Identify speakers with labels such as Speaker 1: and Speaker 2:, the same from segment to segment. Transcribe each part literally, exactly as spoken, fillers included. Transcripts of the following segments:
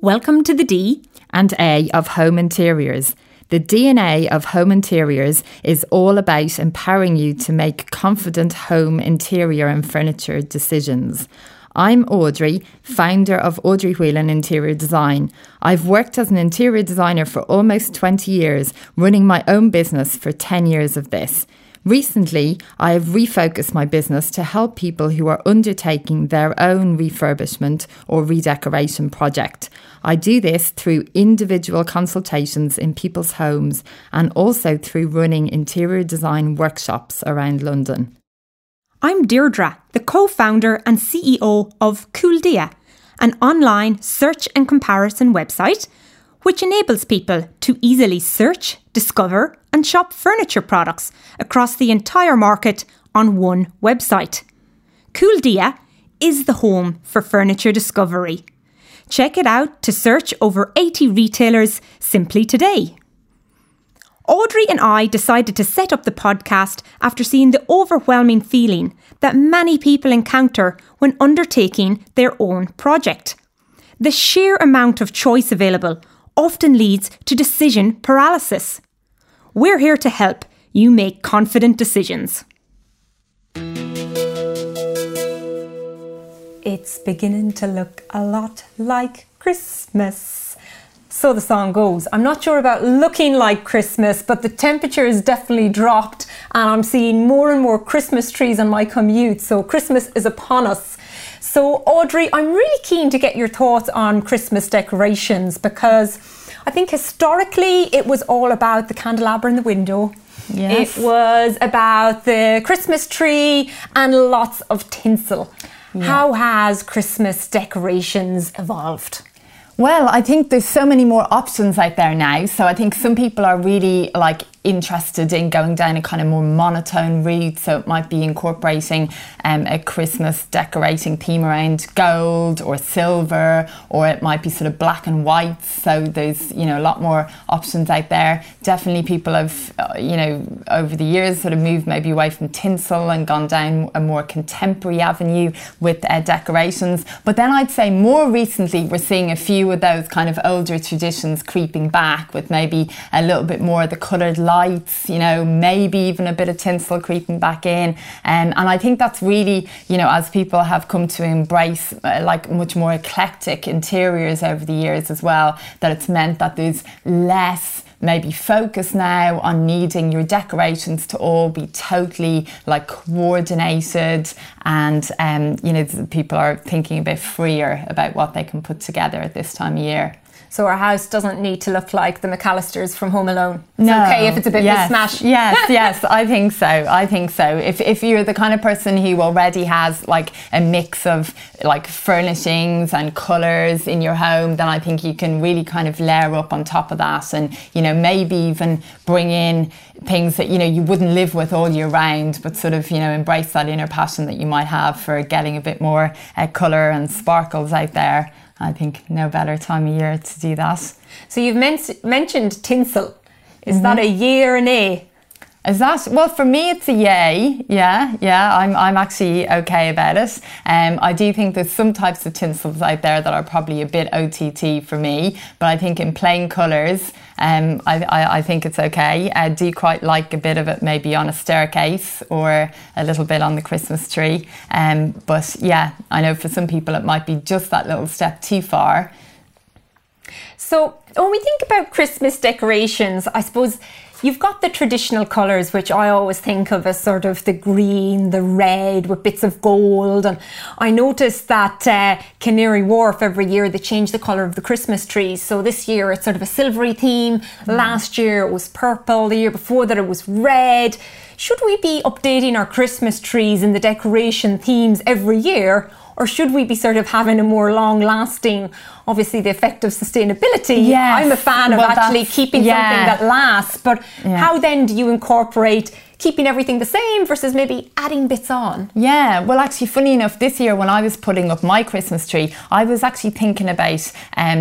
Speaker 1: Welcome to the D
Speaker 2: and A of Home Interiors. The D N A of Home Interiors is all about empowering you to make confident home interior and furniture decisions. I'm Audrey, founder of Audrey Whelan Interior Design. I've worked as an interior designer for almost twenty years, running my own business for ten years of this. Recently, I have refocused my business to help people who are undertaking their own refurbishment or redecoration project. I do this through individual consultations in people's homes and also through running interior design workshops around London.
Speaker 1: I'm Deirdre, the co-founder and C E O of Cooldia, an online search and comparison website which enables people to easily search, discover and shop furniture products across the entire market on one website. Cooldia is the home for furniture discovery. Check it out to search over eighty retailers simply today. Audrey and I decided to set up the podcast after seeing the overwhelming feeling that many people encounter when undertaking their own project. The sheer amount of choice available often leads to decision paralysis. We're here to help you make confident decisions. It's beginning to look a lot like Christmas. So the song goes. I'm not sure about looking like Christmas, but the temperature has definitely dropped and I'm seeing more and more Christmas trees on my commute. So Christmas is upon us. So Audrey, I'm really keen to get your thoughts on Christmas decorations because I think historically it was all about the candelabra in the window.
Speaker 2: Yes.
Speaker 1: It was about the Christmas tree and lots of tinsel. Yeah. How has Christmas decorations evolved?
Speaker 2: Well, I think there's so many more options out there now. So I think some people are really like interested in going down a kind of more monotone route. So it might be incorporating um, a Christmas decorating theme around gold or silver, or it might be sort of black and white. So there's, you know, a lot more options out there. Definitely people have, uh, you know, over the years sort of moved maybe away from tinsel and gone down a more contemporary avenue with uh, decorations. But then I'd say more recently we're seeing a few of those kind of older traditions creeping back with maybe a little bit more of the coloured lights, you know, maybe even a bit of tinsel creeping back in. Um, and I think that's really, you know, as people have come to embrace uh, like much more eclectic interiors over the years as well, that it's meant that there's less maybe focus now on needing your decorations to all be totally like coordinated, and um, you know, people are thinking a bit freer about what they can put together at this time of year.
Speaker 1: So our house doesn't need to look like the McAllisters from Home Alone. It's
Speaker 2: no.
Speaker 1: okay if it's a bit
Speaker 2: yes.
Speaker 1: of a smash.
Speaker 2: Yes, yes, I think so. I think so. If if you're the kind of person who already has like a mix of like furnishings and colours in your home, then I think you can really kind of layer up on top of that, and you know, maybe even bring in things that, you know, you wouldn't live with all year round, but sort of, you know, embrace that inner passion that you might have for getting a bit more uh, colour and sparkles out there. I think no better time of year to do that.
Speaker 1: So you've men- mentioned tinsel. Is
Speaker 2: mm-hmm.
Speaker 1: that a yay or an A?
Speaker 2: Is that, well, for me it's a yay. Yeah, yeah, I'm I'm actually okay about it. Um, I do think there's some types of tinsels out there that are probably a bit O T T for me, but I think in plain colours, um, I, I I think it's okay. I do quite like a bit of it maybe on a staircase or a little bit on the Christmas tree. Um, but yeah, I know for some people it might be just that little step too far.
Speaker 1: So when we think about Christmas decorations, I suppose you've got the traditional colours, which I always think of as sort of the green, the red with bits of gold. And I noticed that uh, Canary Wharf, every year they change the colour of the Christmas trees. So this year it's sort of a silvery theme. Mm. Last year it was purple. The year before that it was red. Should we be updating our Christmas trees and the decoration themes every year? Or should we be sort of having a more long-lasting, obviously the effect of sustainability?
Speaker 2: Yes.
Speaker 1: I'm a fan of well, actually keeping yeah. something that lasts. But yeah. how then do you incorporate keeping everything the same versus maybe adding bits on?
Speaker 2: Yeah, well actually funny enough, this year when I was putting up my Christmas tree, I was actually thinking about um,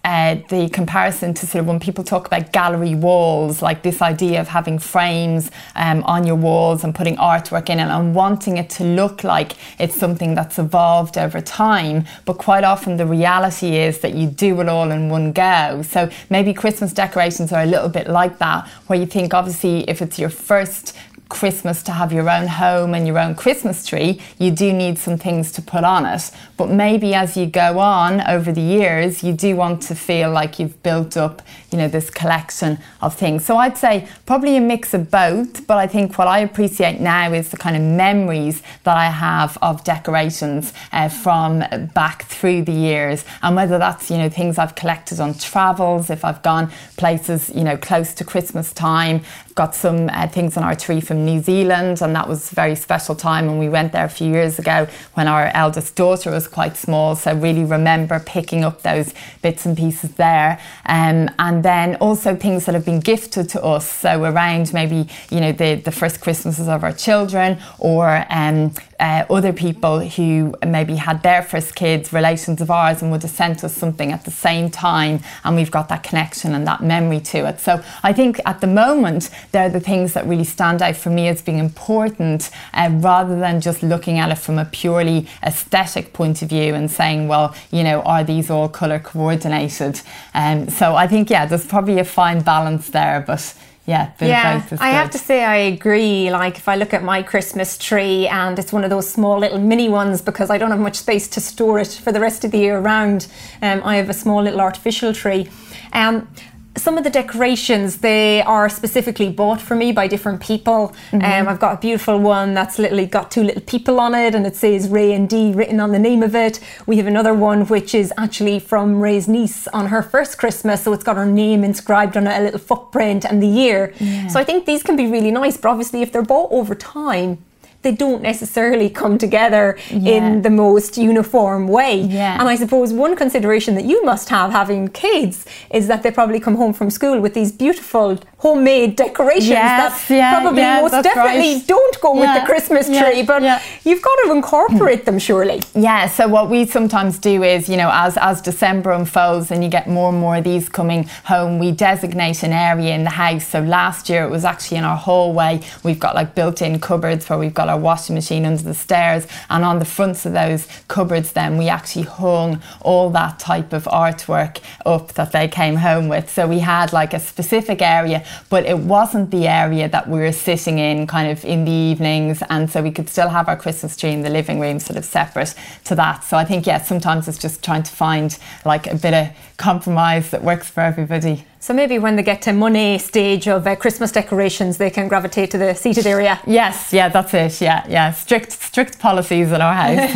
Speaker 2: uh, the comparison to sort of when people talk about gallery walls, like this idea of having frames um, on your walls and putting artwork in it and wanting it to look like it's something that's evolved over time. But quite often the reality is that you do it all in one go. So maybe Christmas decorations are a little bit like that, where you think obviously if it's your first Christmas to have your own home and your own Christmas tree, you do need some things to put on it. But maybe as you go on over the years, you do want to feel like you've built up, you know, this collection of things. So I'd say probably a mix of both, but I think what I appreciate now is the kind of memories that I have of decorations uh, from back through the years, and whether that's, you know, things I've collected on travels, if I've gone places, you know, close to Christmas time. Got some uh, things on our tree from New Zealand, and that was a very special time when we went there a few years ago when our eldest daughter was quite small, so really remember picking up those bits and pieces there. Um, and then also things that have been gifted to us, so around maybe, you know, the, the first Christmases of our children, or um, uh, other people who maybe had their first kids, relations of ours, and would have sent us something at the same time, and we've got that connection and that memory to it. So I think at the moment they're the things that really stand out for me as being important, uh, rather than just looking at it from a purely aesthetic point of view and saying, well, you know, are these all colour coordinated? Um, so I think, yeah, there's probably a fine balance there, but yeah, bit
Speaker 1: yeah,
Speaker 2: of both is
Speaker 1: I
Speaker 2: good.
Speaker 1: have to say I agree. Like if I look at my Christmas tree, and it's one of those small little mini ones because I don't have much space to store it for the rest of the year round. Um, I have a small little artificial tree. Um, Some of the decorations, they are specifically bought for me by different people. Mm-hmm. Um, I've got a beautiful one that's literally got two little people on it, and it says Ray and Dee written on the name of it. We have another one which is actually from Ray's niece on her first Christmas, so it's got her name inscribed on it, a little footprint and the year. Yeah. So I think these can be really nice, but obviously if they're bought over time, they don't necessarily come together yeah. in the most uniform way. Yeah. And I suppose one consideration that you must have having kids is that they probably come home from school with these beautiful homemade decorations yes, that yeah, probably yeah, most definitely right. don't go yeah, with the Christmas tree, yeah, but yeah. you've got to incorporate them surely.
Speaker 2: Yeah, so what we sometimes do is, you know, as, as December unfolds and you get more and more of these coming home, we designate an area in the house. So last year it was actually in our hallway. We've got like built-in cupboards where we've got our washing machine under the stairs, and on the fronts of those cupboards then we actually hung all that type of artwork up that they came home with. So we had like a specific area, but it wasn't the area that we were sitting in kind of in the evenings, and so we could still have our Christmas tree in the living room sort of separate to that. So I think, yeah, sometimes it's just trying to find like a bit of compromise that works for everybody.
Speaker 1: So maybe when they get to Monday stage of uh, Christmas decorations, they can gravitate to the seated area.
Speaker 2: Yes, yeah, that's it. Yeah, yeah, strict, strict policies in our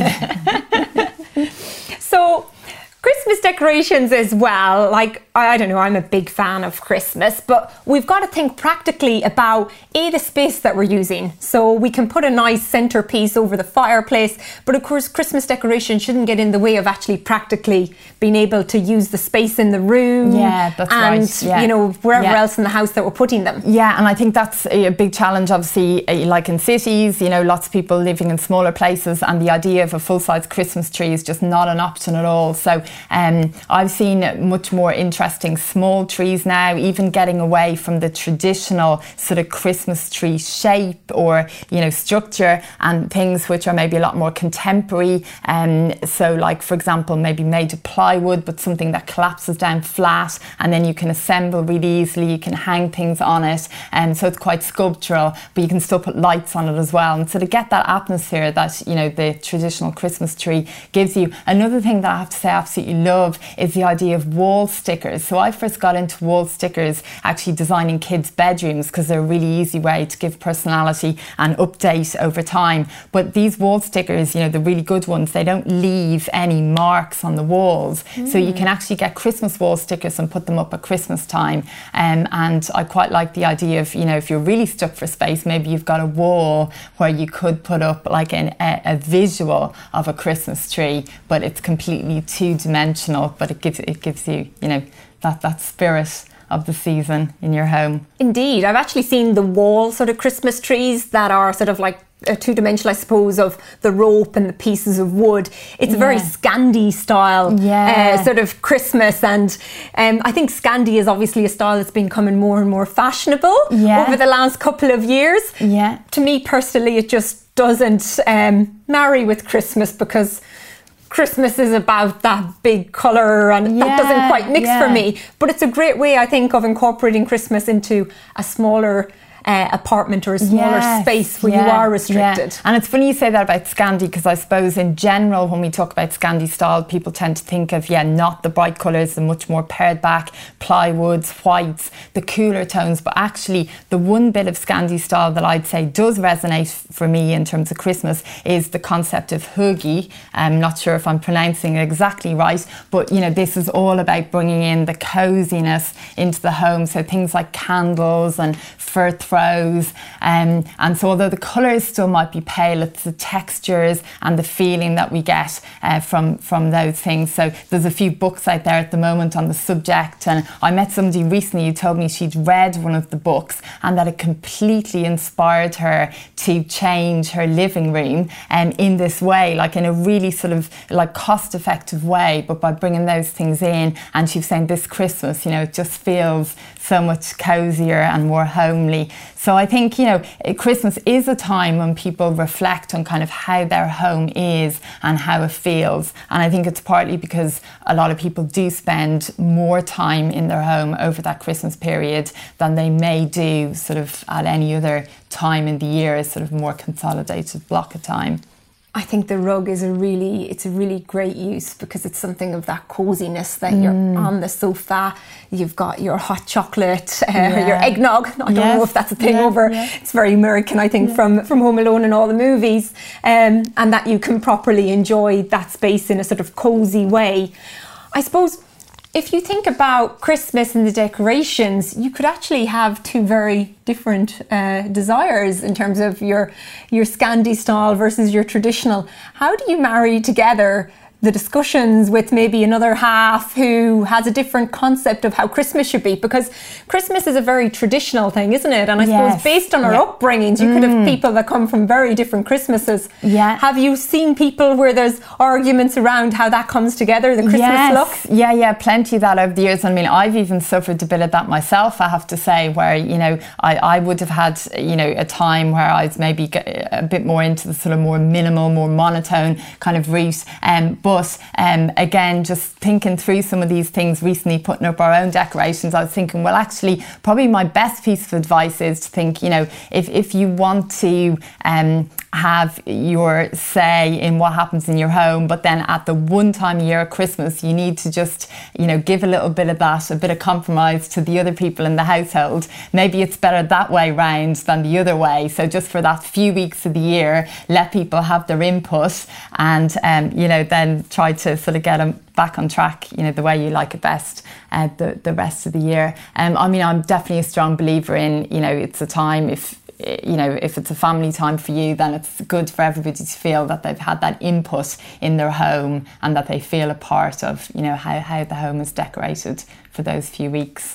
Speaker 2: house.
Speaker 1: So Christmas decorations as well, like, I don't know, I'm a big fan of Christmas, but we've got to think practically about, A, the space that we're using. So we can put a nice centerpiece over the fireplace, but of course Christmas decoration shouldn't get in the way of actually practically being able to use the space in the room.
Speaker 2: Yeah, that's
Speaker 1: and,
Speaker 2: right. Yeah.
Speaker 1: you know, wherever
Speaker 2: yeah.
Speaker 1: else in the house that we're putting them.
Speaker 2: Yeah, and I think that's a big challenge, obviously, like in cities, you know, lots of people living in smaller places, and the idea of a full-size Christmas tree is just not an option at all. So um, I've seen much more interesting small trees now, even getting away from the traditional sort of Christmas tree shape or, you know, structure, and things which are maybe a lot more contemporary. Um, so like, for example, maybe made of plywood, but something that collapses down flat, and then you can assemble really easily. You can hang things on it, and so it's quite sculptural, but you can still put lights on it as well. And so to get that atmosphere that, you know, the traditional Christmas tree gives you. Another thing that I have to say I absolutely love is the idea of wall stickers. So I first got into wall stickers actually designing kids' bedrooms, because they're a really easy way to give personality and update over time. But these wall stickers, you know, the really good ones, they don't leave any marks on the walls. Mm. So you can actually get Christmas wall stickers and put them up at Christmas time. Um, and I quite like the idea of, you know, if you're really stuck for space, maybe you've got a wall where you could put up like an, a, a visual of a Christmas tree, but it's completely two-dimensional, but it gives it gives you, you know, that, that spirit of the season in your home.
Speaker 1: Indeed. I've actually seen the wall sort of Christmas trees that are sort of like a two-dimensional, I suppose, of the rope and the pieces of wood. It's a very
Speaker 2: Yeah.
Speaker 1: Scandi style
Speaker 2: Yeah.
Speaker 1: uh, sort of Christmas, and um, I think Scandi is obviously a style that's been becoming more and more fashionable
Speaker 2: Yeah.
Speaker 1: over the last couple of years.
Speaker 2: Yeah.
Speaker 1: To me personally, it just doesn't um, marry with Christmas, because Christmas is about that big colour, and that
Speaker 2: Yeah,
Speaker 1: doesn't quite mix
Speaker 2: yeah.
Speaker 1: for me. But it's a great way, I think, of incorporating Christmas into a smaller Uh, apartment or a smaller
Speaker 2: Yes,
Speaker 1: space where
Speaker 2: yeah,
Speaker 1: you are restricted.
Speaker 2: yeah. And it's funny you say that about Scandi, because I suppose in general when we talk about Scandi style, people tend to think of, yeah, not the bright colours, the much more pared back plywoods, whites, the cooler tones. But actually the one bit of Scandi style that I'd say does resonate for me in terms of Christmas is the concept of hygge. I'm not sure if I'm pronouncing it exactly right, but you know, this is all about bringing in the coziness into the home. So things like candles and fir throws, um, and so although the colours still might be pale, it's the textures and the feeling that we get uh, from from those things. So there's a few books out there at the moment on the subject, and I met somebody recently who told me she'd read one of the books and that it completely inspired her to change her living room um, in this way, like in a really sort of like cost effective way, but by bringing those things in. And she was saying this Christmas, you know, it just feels so much cozier and more homely. So I think, you know, Christmas is a time when people reflect on kind of how their home is and how it feels. And I think it's partly because a lot of people do spend more time in their home over that Christmas period than they may do sort of at any other time in the year, as sort of more consolidated block of time.
Speaker 1: I think the rug is a really, it's a really great use, because it's something of that coziness that mm. you're on the sofa, you've got your hot chocolate, uh,
Speaker 2: yeah.
Speaker 1: your eggnog. I don't
Speaker 2: yes.
Speaker 1: know if that's a thing
Speaker 2: yeah,
Speaker 1: over,
Speaker 2: yeah.
Speaker 1: it's very American, I think, yeah. from, from Home Alone and all the movies, um, and that you can properly enjoy that space in a sort of cozy way. I suppose if you think about Christmas and the decorations, you could actually have two very different uh, desires in terms of your your Scandi style versus your traditional. How do you marry together the discussions with maybe another half who has a different concept of how Christmas should be? Because Christmas is a very traditional thing, isn't it? And I
Speaker 2: yes.
Speaker 1: suppose based on our
Speaker 2: yeah.
Speaker 1: upbringings, you mm. could have people that come from very different Christmases.
Speaker 2: Yeah.
Speaker 1: Have you seen people where there's arguments around how that comes together, the Christmas
Speaker 2: yes.
Speaker 1: look?
Speaker 2: Yeah, yeah, plenty of that over the years. I mean, I've even suffered a bit of that myself, I have to say, where, you know, I, I would have had, you know, a time where I was maybe a bit more into the sort of more minimal, more monotone kind of route. Um, But um, again, just thinking through some of these things recently, putting up our own decorations, I was thinking, well, actually, probably my best piece of advice is to think, you know, if, if you want to um, have your say in what happens in your home, but then at the one time a year at Christmas, you need to just, you know, give a little bit of that, a bit of compromise to the other people in the household. Maybe it's better that way round than the other way. So just for that few weeks of the year, let people have their input, and, um, you know, then try to sort of get them back on track, you know, the way you like it best, uh, the, the rest of the year. Um, I mean, I'm definitely a strong believer in, you know, it's a time, if, you know, if it's a family time for you, then it's good for everybody to feel that they've had that input in their home and that they feel a part of, you know, how, how the home is decorated for those few weeks.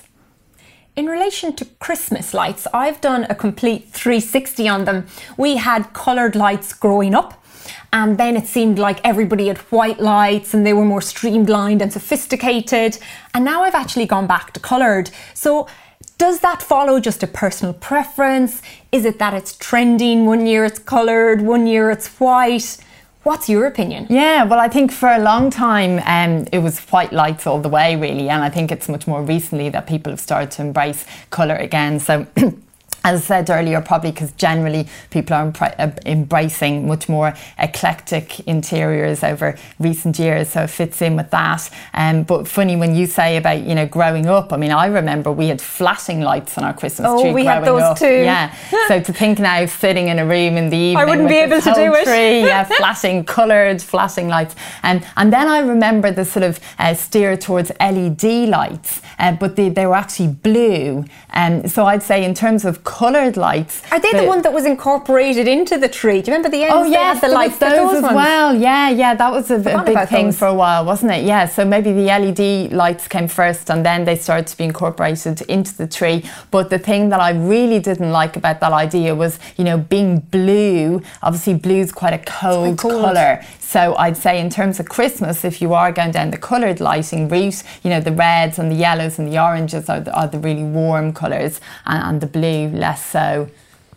Speaker 1: In relation to Christmas lights, I've done a complete three sixty on them. We had coloured lights growing up, and then it seemed like everybody had white lights and they were more streamlined and sophisticated. And now I've actually gone back to coloured. So does that follow just a personal preference? Is it that it's trending? One year it's coloured, one year it's white. What's your opinion?
Speaker 2: Yeah, well, I think for a long time um, it was white lights all the way, really. And I think it's much more recently that people have started to embrace colour again. So as I said earlier, probably because generally people are empre- uh, embracing much more eclectic interiors over recent years, so it fits in with that. Um, but funny when you say about, you know, growing up, I mean, I remember we had flashing lights on our Christmas
Speaker 1: oh,
Speaker 2: tree
Speaker 1: we
Speaker 2: growing
Speaker 1: had those
Speaker 2: up.
Speaker 1: too.
Speaker 2: Yeah. So to think now, sitting in a room in the evening,
Speaker 1: I wouldn't
Speaker 2: with
Speaker 1: be able to do it.
Speaker 2: Tree, yeah, flashing, coloured, flashing lights. Um, and then I remember the sort of uh, steer towards L E D lights, uh, but they, they were actually blue. And um, so I'd say in terms of coloured lights.
Speaker 1: Are they the, the one that was incorporated into the tree? Do you remember the ends?
Speaker 2: Oh yes,
Speaker 1: the lights,
Speaker 2: those, those as
Speaker 1: ones?
Speaker 2: well. Yeah, yeah, that was a, a big thing those. for a while, wasn't it? Yeah, so maybe the L E D lights came first, and then they started to be incorporated into the tree. But the thing that I really didn't like about that idea was, you know, being blue. Obviously, blue's quite a cold, quite cold. colour. So I'd say in terms of Christmas, if you are going down the coloured lighting route, you know, the reds and the yellows and the oranges are the, are the really warm colours, and, and the blue less so.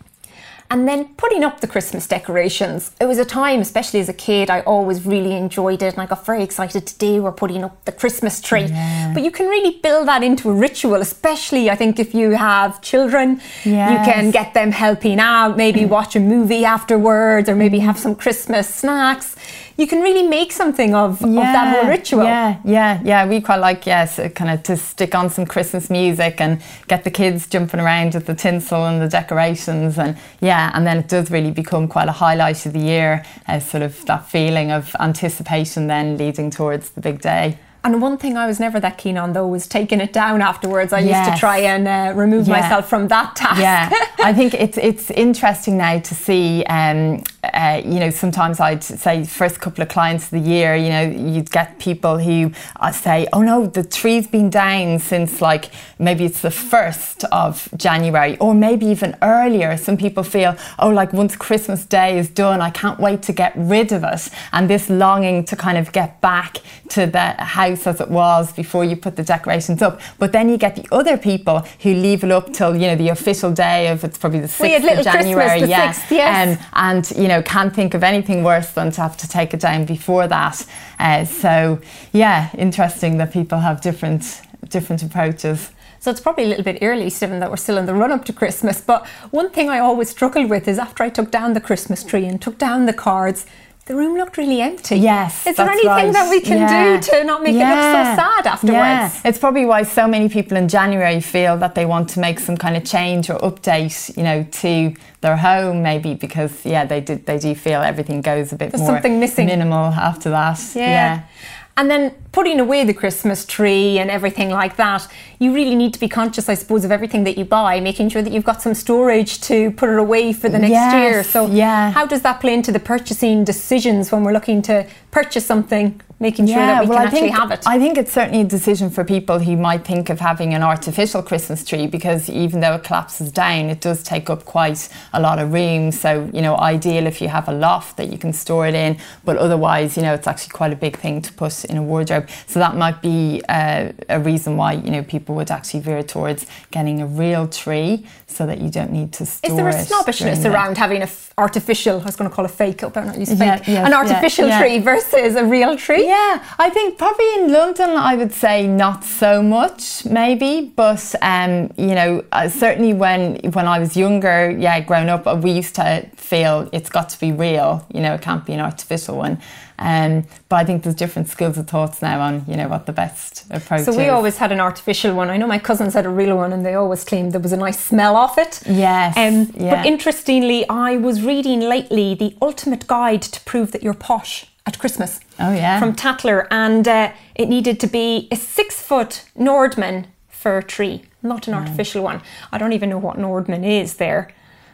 Speaker 1: And then putting up the Christmas decorations. It was a time, especially as a kid, I always really enjoyed it, and I got very excited. Today we're putting up the Christmas tree. Yeah. But you can really build that into a ritual, especially I think if you have children. Yes. You can get them helping out, maybe watch a movie afterwards, or maybe have some Christmas snacks. You can really make something of, yeah, of that whole ritual.
Speaker 2: Yeah, yeah, yeah. We quite like, yes, kind of to stick on some Christmas music and get the kids jumping around with the tinsel and the decorations, and yeah, and then it does really become quite a highlight of the year, as sort of that feeling of anticipation then leading towards the big day.
Speaker 1: And one thing I was never that keen on, though, was taking it down afterwards. I yes. used to try and uh, remove yeah. myself from that task.
Speaker 2: Yeah, I think it's it's interesting now to see, um, uh, you know, sometimes I'd say first couple of clients of the year, you know, you'd get people who uh, say, oh no, the tree's been down since like maybe it's the first of January, or maybe even earlier. Some people feel, oh, like once Christmas Day is done, I can't wait to get rid of it. And this longing to kind of get back to the house as it was before you put the decorations up. But then you get the other people who leave it up till, you know, the official day of, it's probably the sixth of January.
Speaker 1: Christmas, the
Speaker 2: yeah.
Speaker 1: sixth, yes.
Speaker 2: Um, and, you know, can't think of anything worse than to have to take it down before that. Uh, so, yeah, interesting that people have different different approaches.
Speaker 1: So it's probably a little bit early, Stephen, that we're still in the run-up to Christmas. But one thing I always struggled with is after I took down the Christmas tree and took down the cards, the room looked really empty.
Speaker 2: Yes,
Speaker 1: Is there
Speaker 2: that's
Speaker 1: anything
Speaker 2: right.
Speaker 1: that we can
Speaker 2: yeah.
Speaker 1: do to not make
Speaker 2: yeah.
Speaker 1: it look so sad afterwards?
Speaker 2: Yeah. It's probably why so many people in January feel that they want to make some kind of change or update, you know, to their home, maybe, because yeah, they did they do feel everything goes a bit
Speaker 1: There's
Speaker 2: more
Speaker 1: something missing.
Speaker 2: minimal after that.
Speaker 1: Yeah.
Speaker 2: yeah.
Speaker 1: And then putting away the Christmas tree and everything like that, you really need to be conscious, I suppose, of everything that you buy, making sure that you've got some storage to put it away for the next
Speaker 2: yes,
Speaker 1: year. So
Speaker 2: yeah.
Speaker 1: how does that play into the purchasing decisions when we're looking to purchase something, making sure
Speaker 2: yeah,
Speaker 1: that we
Speaker 2: well,
Speaker 1: can
Speaker 2: I
Speaker 1: actually
Speaker 2: think,
Speaker 1: have it?
Speaker 2: I think it's certainly a decision for people who might think of having an artificial Christmas tree, because even though it collapses down, it does take up quite a lot of room. So, you know, ideal if you have a loft that you can store it in, but otherwise, you know, it's actually quite a big thing to put in a wardrobe. So that might be uh, a reason why, you know, people would actually veer towards getting a real tree so that you don't need to store it.
Speaker 1: Is there a snobbishness around having an f- artificial, I was going to call it fake, I better not use fake,
Speaker 2: yeah, yeah,
Speaker 1: an artificial
Speaker 2: yeah, yeah.
Speaker 1: tree versus a real tree?
Speaker 2: Yeah, I think probably in London I would say not so much, maybe, but um, you know, uh, certainly when when I was younger, yeah, growing up, we used to feel it's got to be real, you know, it can't be an artificial one. Um, but I think there's different schools of thoughts now on, you know, what the best approach is.
Speaker 1: So we is. always had an artificial one. I know my cousins had a real one, and they always claimed there was a nice smell off it.
Speaker 2: Yes.
Speaker 1: Um,
Speaker 2: yeah.
Speaker 1: But interestingly, I was reading lately The Ultimate Guide to Prove That You're Posh at Christmas.
Speaker 2: Oh yeah.
Speaker 1: From Tatler, and uh, it needed to be a six foot Nordman fir tree, not an mm. artificial one. I don't even know what Nordman is there.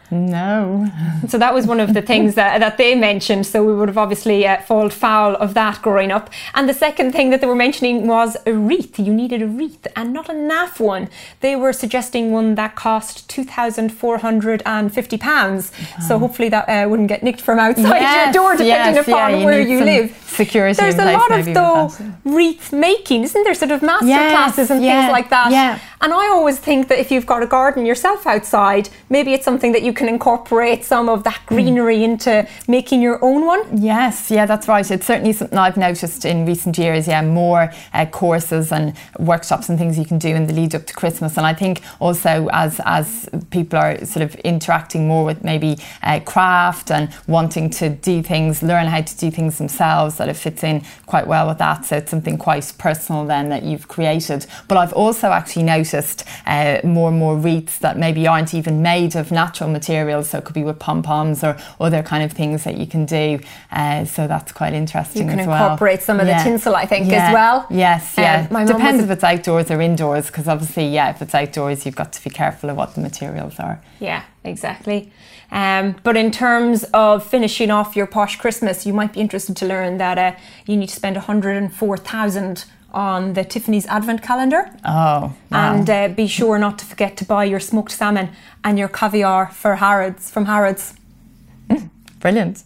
Speaker 2: No.
Speaker 1: So that was one of the things that, that they mentioned. So we would have obviously uh, fallen foul of that growing up. And the second thing that they were mentioning was a wreath. You needed a wreath, and not a naff one. They were suggesting one that cost two thousand four hundred fifty pounds. Wow. So hopefully that uh, wouldn't get nicked from outside yes, your door, depending yes, upon yeah, you where you live.
Speaker 2: Security.
Speaker 1: There's
Speaker 2: in
Speaker 1: a
Speaker 2: place
Speaker 1: lot of though wreath making, isn't there? Sort of master yes, classes and yeah, things like that.
Speaker 2: Yeah.
Speaker 1: And I always think that if you've got a garden yourself outside, maybe it's something that you can incorporate some of that greenery mm. into making your own one.
Speaker 2: Yes, yeah, that's right. It's certainly something I've noticed in recent years. Yeah, more uh, courses and workshops and things you can do in the lead up to Christmas. And I think also as as people are sort of interacting more with maybe uh, craft and wanting to do things, learn how to do things themselves, that it fits in quite well with that. So it's something quite personal then that you've created. But I've also actually noticed uh, more and more wreaths that maybe aren't even made of natural materials. So it could be with pom-poms or other kind of things that you can do. Uh, so that's quite interesting as well.
Speaker 1: You can incorporate some of
Speaker 2: yeah.
Speaker 1: the tinsel, I think,
Speaker 2: yeah.
Speaker 1: as well.
Speaker 2: Yes, yeah.
Speaker 1: Um,
Speaker 2: Depends if it's outdoors or indoors, because obviously, yeah, if it's outdoors, you've got to be careful of what the materials are.
Speaker 1: Yeah, exactly. Um, but in terms of finishing off your posh Christmas, you might be interested to learn that uh, you need to spend one hundred four thousand on the Tiffany's Advent calendar.
Speaker 2: Oh, wow.
Speaker 1: And uh, be sure not to forget to buy your smoked salmon and your caviar for Harrods, from Harrods.
Speaker 2: Mm, brilliant.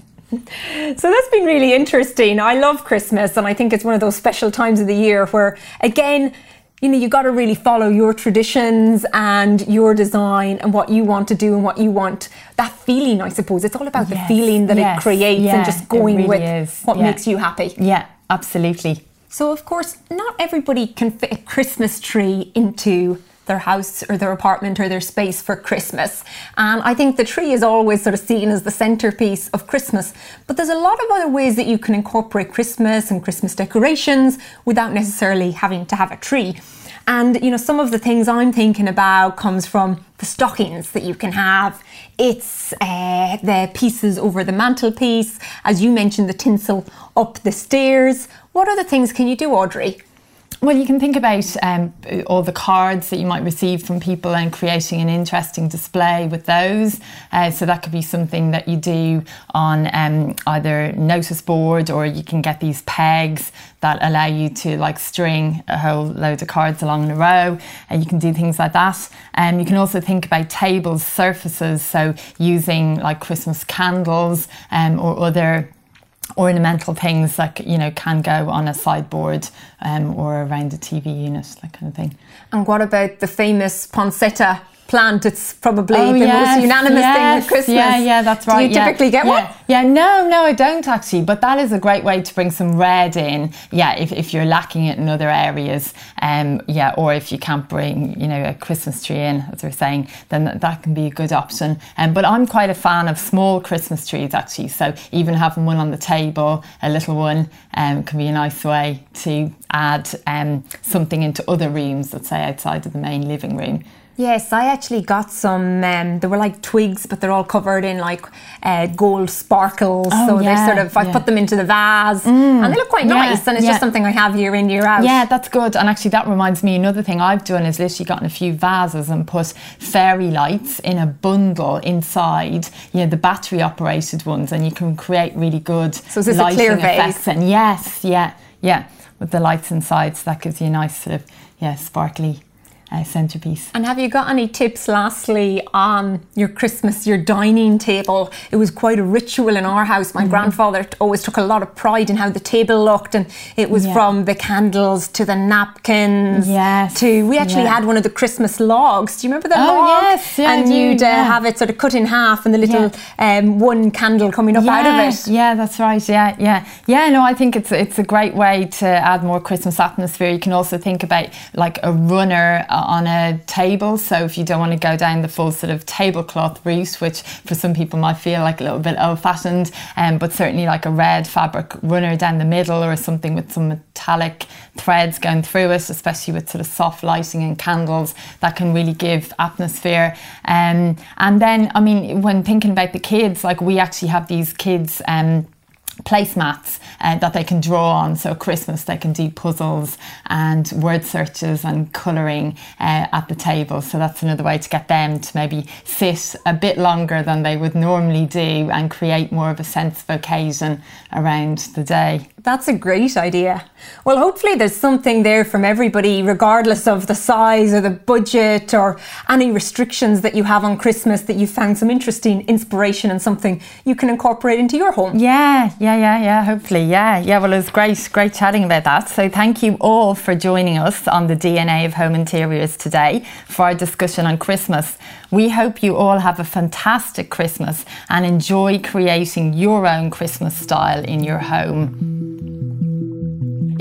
Speaker 1: So that's been really interesting. I love Christmas, and I think it's one of those special times of the year where, again, you know, you got to really follow your traditions and your design and what you want to do and what you want. That feeling, I suppose, it's all about yes, the feeling that yes, it creates yeah, and just going really with is. what
Speaker 2: yeah.
Speaker 1: makes you happy.
Speaker 2: Yeah, absolutely.
Speaker 1: So, of course, not everybody can fit a Christmas tree into their house or their apartment or their space for Christmas. And I think the tree is always sort of seen as the centerpiece of Christmas. But there's a lot of other ways that you can incorporate Christmas and Christmas decorations without necessarily having to have a tree. And, you know, some of the things I'm thinking about comes from the stockings that you can have. It's uh, the pieces over the mantelpiece. As you mentioned, the tinsel up the stairs. What other things can you do, Audrey?
Speaker 2: Well, you can think about um, all the cards that you might receive from people and creating an interesting display with those. Uh, so that could be something that you do on um, either notice board, or you can get these pegs that allow you to like string a whole load of cards along the row, and you can do things like that. And um, you can also think about tables, surfaces, so using like Christmas candles um, or other ornamental things that, you know, can go on a sideboard um, or around a T V unit, that kind of thing.
Speaker 1: And what about the famous poinsettia plant? It's probably
Speaker 2: oh,
Speaker 1: the
Speaker 2: yes,
Speaker 1: most unanimous
Speaker 2: yes,
Speaker 1: thing with Christmas.
Speaker 2: Yeah, yeah, that's right.
Speaker 1: Do you
Speaker 2: yeah.
Speaker 1: typically get
Speaker 2: yeah.
Speaker 1: one?
Speaker 2: Yeah, no, no, I don't actually. But that is a great way to bring some red in. Yeah, if, if you're lacking it in other areas, um, yeah, or if you can't bring, you know, a Christmas tree in, as we're saying, then that, that can be a good option. Um, but I'm quite a fan of small Christmas trees actually. So even having one on the table, a little one, um, can be a nice way to add um, something into other rooms, let's say outside of the main living room.
Speaker 1: Yes, I actually got some, um, they were like twigs, but they're all covered in like uh, gold sparkles.
Speaker 2: Oh,
Speaker 1: so
Speaker 2: yeah,
Speaker 1: they sort of, I
Speaker 2: yeah.
Speaker 1: put them into the vase mm, and they look quite
Speaker 2: yeah,
Speaker 1: nice, and it's
Speaker 2: yeah.
Speaker 1: just something I have year in, year out.
Speaker 2: Yeah, that's good. And actually that reminds me, another thing I've done is literally gotten a few vases and put fairy lights in a bundle inside, you know, the battery operated ones, and you can create really good
Speaker 1: so is this
Speaker 2: lighting
Speaker 1: a clear vase?
Speaker 2: effects. And yes, yeah, yeah, with the lights inside, so that gives you a nice sort of, yeah, sparkly Uh, centerpiece.
Speaker 1: And have you got any tips lastly on your Christmas, your dining table? It was quite a ritual in our house. My mm-hmm. grandfather always took a lot of pride in how the table looked, and it was yeah. from the candles to the napkins
Speaker 2: yes.
Speaker 1: to, we actually
Speaker 2: yeah.
Speaker 1: had one of the Christmas logs. Do you remember the
Speaker 2: oh,
Speaker 1: log?
Speaker 2: Yes, yeah,
Speaker 1: and you'd uh, yeah. have it sort of cut in half and the little yeah. um, one candle coming up
Speaker 2: yeah,
Speaker 1: out of it.
Speaker 2: Yeah, that's right. Yeah, yeah. Yeah, no, I think it's it's a great way to add more Christmas atmosphere. You can also think about like a runner on a table. So if you don't want to go down the full sort of tablecloth route, which for some people might feel like a little bit old-fashioned, um, but certainly like a red fabric runner down the middle, or something with some metallic threads going through it, especially with sort of soft lighting and candles, that can really give atmosphere. Um, and then, I mean, when thinking about the kids, like we actually have these kids um, placemats uh, that they can draw on. So at Christmas they can do puzzles and word searches and colouring uh, at the table. So that's another way to get them to maybe sit a bit longer than they would normally do and create more of a sense of occasion around the day.
Speaker 1: That's a great idea. Well, hopefully there's something there from everybody, regardless of the size or the budget or any restrictions that you have on Christmas, that you found some interesting inspiration and something you can incorporate into your home.
Speaker 2: Yeah, yeah, yeah, yeah, hopefully, yeah. Yeah, well, it was great, great chatting about that. So thank you all for joining us on the D N A of Home Interiors today for our discussion on Christmas. We hope you all have a fantastic Christmas and enjoy creating your own Christmas style in your home.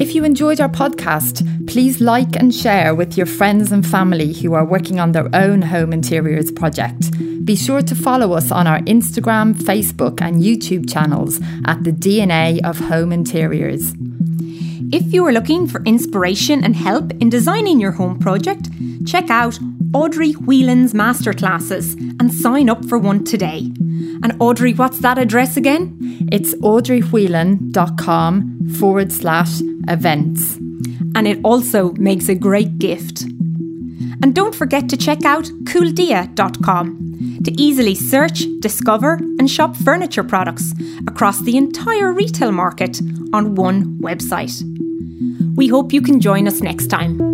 Speaker 2: If you enjoyed our podcast, please like and share with your friends and family who are working on their own home interiors project. Be sure to follow us on our Instagram, Facebook and YouTube channels at the D N A of Home Interiors.
Speaker 1: If you are looking for inspiration and help in designing your home project, check out Audrey Whelan's masterclasses and sign up for one today. And Audrey, what's that address again?
Speaker 2: It's audreywhelan.com forward slash events.
Speaker 1: And it also makes a great gift. And don't forget to check out cool dia dot com to easily search, discover and shop furniture products across the entire retail market on one website. We hope you can join us next time.